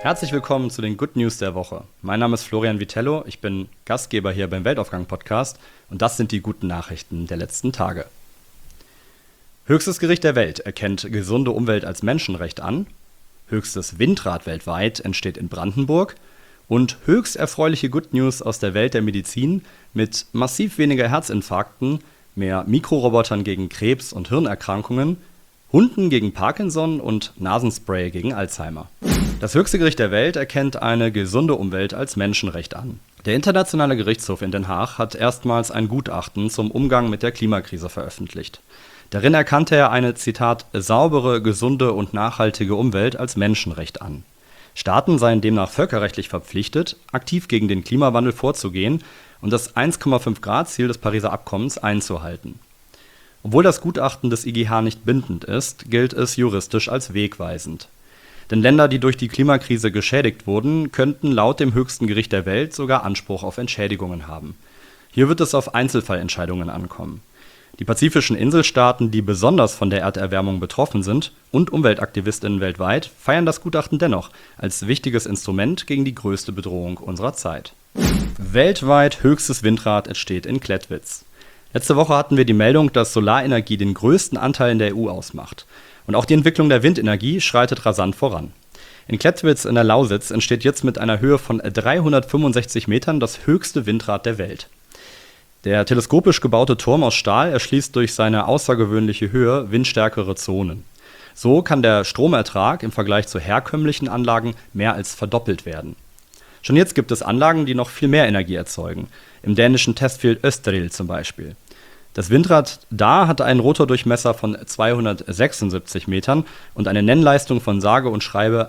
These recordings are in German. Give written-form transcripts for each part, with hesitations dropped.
Herzlich willkommen zu den Good News der Woche. Mein Name ist Florian Vitello, ich bin Gastgeber hier beim Weltaufgang-Podcast und das sind die guten Nachrichten der letzten Tage. Höchstes Gericht der Welt erkennt gesunde Umwelt als Menschenrecht an, höchstes Windrad weltweit entsteht in Brandenburg und höchst erfreuliche Good News aus der Welt der Medizin mit massiv weniger Herzinfarkten, mehr Mikrorobotern gegen Krebs und Hirnerkrankungen, Hunden gegen Parkinson und Nasenspray gegen Alzheimer. Das höchste Gericht der Welt erkennt eine gesunde Umwelt als Menschenrecht an. Der Internationale Gerichtshof in Den Haag hat erstmals ein Gutachten zum Umgang mit der Klimakrise veröffentlicht. Darin erkannte er eine, Zitat, saubere, gesunde und nachhaltige Umwelt als Menschenrecht an. Staaten seien demnach völkerrechtlich verpflichtet, aktiv gegen den Klimawandel vorzugehen und das 1,5-Grad-Ziel des Pariser Abkommens einzuhalten. Obwohl das Gutachten des IGH nicht bindend ist, gilt es juristisch als wegweisend. Denn Länder, die durch die Klimakrise geschädigt wurden, könnten laut dem höchsten Gericht der Welt sogar Anspruch auf Entschädigungen haben. Hier wird es auf Einzelfallentscheidungen ankommen. Die pazifischen Inselstaaten, die besonders von der Erderwärmung betroffen sind, und UmweltaktivistInnen weltweit feiern das Gutachten dennoch als wichtiges Instrument gegen die größte Bedrohung unserer Zeit. Weltweit höchstes Windrad entsteht in Klettwitz. Letzte Woche hatten wir die Meldung, dass Solarenergie den größten Anteil in der EU ausmacht. Und auch die Entwicklung der Windenergie schreitet rasant voran. In Klettwitz in der Lausitz entsteht jetzt mit einer Höhe von 365 Metern das höchste Windrad der Welt. Der teleskopisch gebaute Turm aus Stahl erschließt durch seine außergewöhnliche Höhe windstärkere Zonen. So kann der Stromertrag im Vergleich zu herkömmlichen Anlagen mehr als verdoppelt werden. Schon jetzt gibt es Anlagen, die noch viel mehr Energie erzeugen. Im dänischen Testfeld Østerild zum Beispiel. Das Windrad da hat einen Rotordurchmesser von 276 Metern und eine Nennleistung von sage und schreibe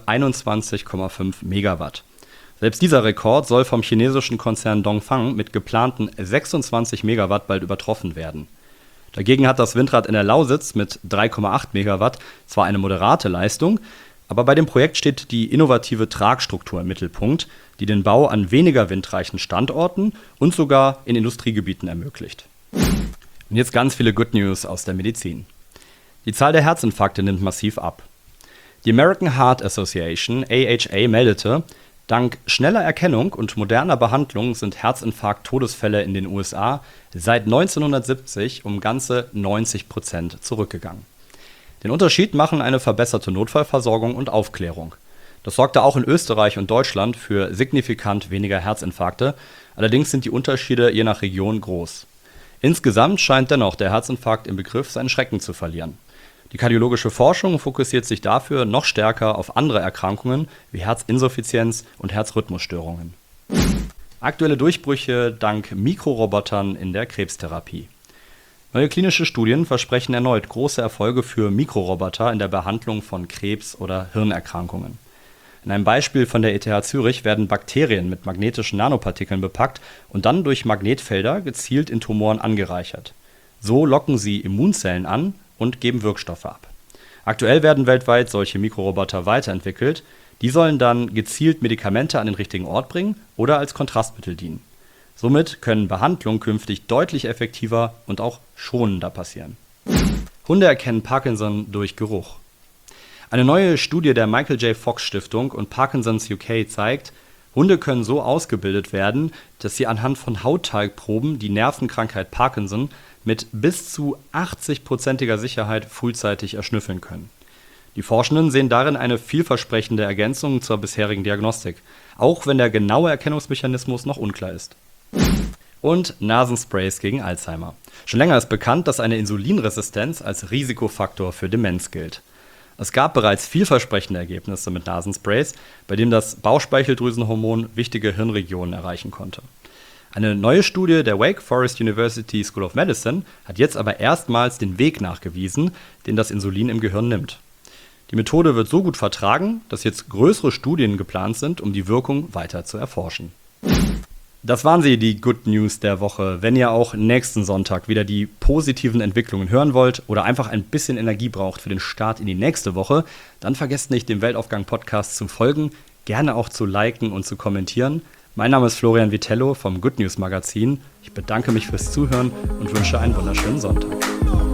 21,5 Megawatt. Selbst dieser Rekord soll vom chinesischen Konzern Dongfang mit geplanten 26 Megawatt bald übertroffen werden. Dagegen hat das Windrad in der Lausitz mit 3,8 Megawatt zwar eine moderate Leistung, aber bei dem Projekt steht die innovative Tragstruktur im Mittelpunkt, die den Bau an weniger windreichen Standorten und sogar in Industriegebieten ermöglicht. Und jetzt ganz viele Good News aus der Medizin. Die Zahl der Herzinfarkte nimmt massiv ab. Die American Heart Association, AHA, meldete, dank schneller Erkennung und moderner Behandlung sind Herzinfarkt-Todesfälle in den USA seit 1970 um ganze 90% zurückgegangen. Den Unterschied machen eine verbesserte Notfallversorgung und Aufklärung. Das sorgte auch in Österreich und Deutschland für signifikant weniger Herzinfarkte, allerdings sind die Unterschiede je nach Region groß. Insgesamt scheint dennoch der Herzinfarkt im Begriff seinen Schrecken zu verlieren. Die kardiologische Forschung fokussiert sich dafür noch stärker auf andere Erkrankungen wie Herzinsuffizienz und Herzrhythmusstörungen. Aktuelle Durchbrüche dank Mikrorobotern in der Krebstherapie. Neue klinische Studien versprechen erneut große Erfolge für Mikroroboter in der Behandlung von Krebs- oder Hirnerkrankungen. In einem Beispiel von der ETH Zürich werden Bakterien mit magnetischen Nanopartikeln bepackt und dann durch Magnetfelder gezielt in Tumoren angereichert. So locken sie Immunzellen an und geben Wirkstoffe ab. Aktuell werden weltweit solche Mikroroboter weiterentwickelt. Die sollen dann gezielt Medikamente an den richtigen Ort bringen oder als Kontrastmittel dienen. Somit können Behandlungen künftig deutlich effektiver und auch schonender passieren. Hunde erkennen Parkinson durch Geruch. Eine neue Studie der Michael J. Fox Stiftung und Parkinson's UK zeigt, Hunde können so ausgebildet werden, dass sie anhand von Hautteilproben die Nervenkrankheit Parkinson mit bis zu 80%iger Sicherheit frühzeitig erschnüffeln können. Die Forschenden sehen darin eine vielversprechende Ergänzung zur bisherigen Diagnostik, auch wenn der genaue Erkennungsmechanismus noch unklar ist. Und Nasensprays gegen Alzheimer. Schon länger ist bekannt, dass eine Insulinresistenz als Risikofaktor für Demenz gilt. Es gab bereits vielversprechende Ergebnisse mit Nasensprays, bei denen das Bauchspeicheldrüsenhormon wichtige Hirnregionen erreichen konnte. Eine neue Studie der Wake Forest University School of Medicine hat jetzt aber erstmals den Weg nachgewiesen, den das Insulin im Gehirn nimmt. Die Methode wird so gut vertragen, dass jetzt größere Studien geplant sind, um die Wirkung weiter zu erforschen. Das waren sie, die Good News der Woche. Wenn ihr auch nächsten Sonntag wieder die positiven Entwicklungen hören wollt oder einfach ein bisschen Energie braucht für den Start in die nächste Woche, dann vergesst nicht, dem Weltaufgang-Podcast zu folgen, gerne auch zu liken und zu kommentieren. Mein Name ist Florian Vitello vom Good News Magazin. Ich bedanke mich fürs Zuhören und wünsche einen wunderschönen Sonntag.